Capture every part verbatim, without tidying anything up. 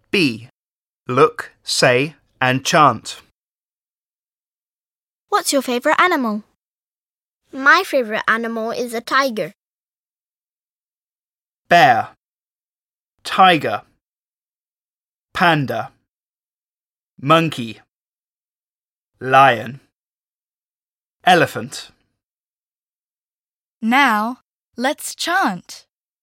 B. Look, say, and chant. What's your favourite animal? My favourite animal is a tiger. Bear, tiger, panda, monkey, lion, elephant. Now, let's chant.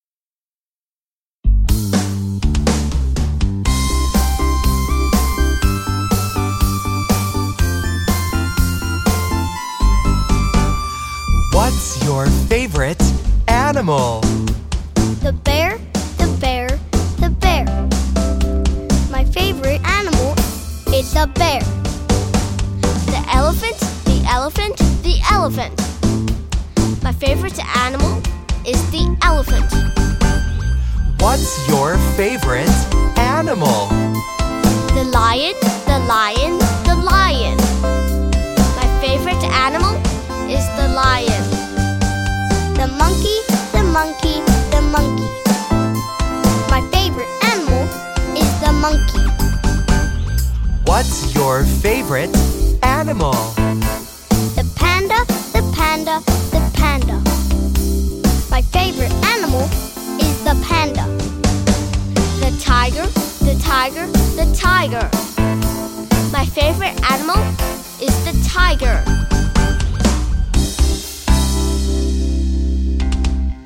What's your favorite animal? The bear, the bear, the bear. My favourite animal is the bear. The elephant, the elephant, the elephant. My favourite animal is the elephant. What's your favorite animal? The lion, the lion, the lion. My favourite animal is the lion. The monkey, the monkey, the monkey. My favourite animal is the monkey. What's your favorite animal? The panda, the panda, the panda. My favourite animal is the panda. The tiger, the tiger, the tiger. My favourite animal is the tiger.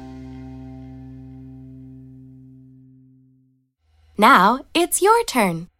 Now it's your turn.